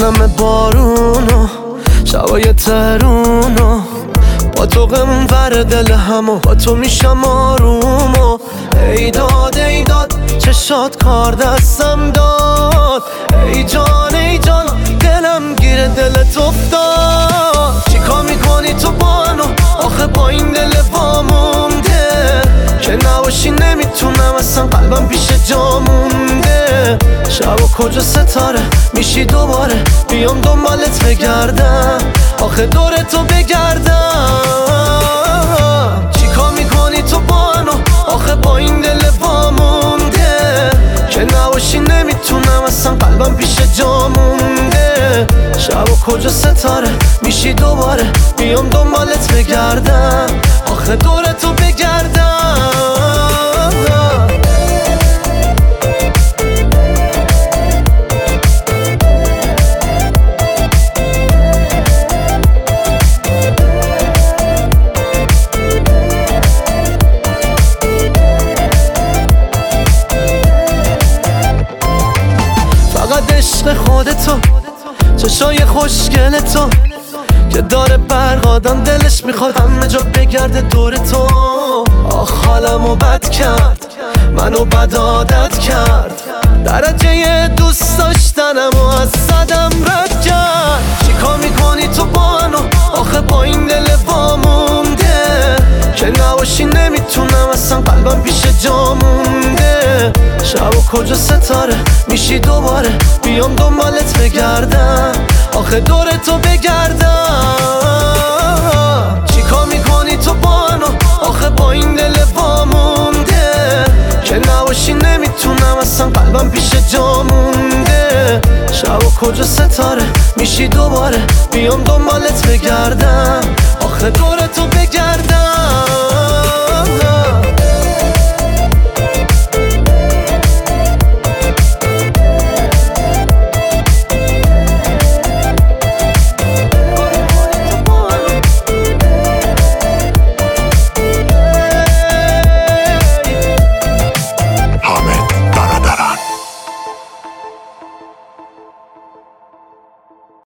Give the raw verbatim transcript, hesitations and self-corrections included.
همه بارونو شبای ترونو با تو غمون ور دل همو با تو میشم آرومو ای داد ای داد چشات کار دستم داد ای جان ای جان دلم گیره دلت افتاد چیکار میکنی تو بانو آخه با این دل وامونده که نباشی نمیتونم اصلا قلبم پیش جا مونده شب و کجا ستاره میشی دوباره بیام دنبالت بگردم آخه دور تو بگردم چیکار میکنی تو بانو آخه با این دل وامونده که نباشی نمیتونم اصلا قلبم پیش جا مونده شب و کجا ستاره میشی دوباره بیام دنبالت بگردم آخه دور تو بگردم فقط عشق خودتو چشای خوشگل تو که داره برق آدم دلش میخواد همه جا بگرده دور تو آخ حالمو بد کرد منو بد عادت کرد درجه دوست داشتنمو از صدم رد کرد چیکار میکنی تو بانو آخه با این دل وامونده که نباشی نمیتونم اصلا قلبم پیش جا مونده شب و کجا ستاره میشی دوباره بیام دنبالت بگردم آخه دور تو بگردم چیکار میکنی تو بانو آخه با این دل وامونده که نباشی نمیتونم اصلا قلبم پیش جا مونده شب و کجا ستاره میشی دوباره بیام دنبالت بگردم آخه دور تو بگردم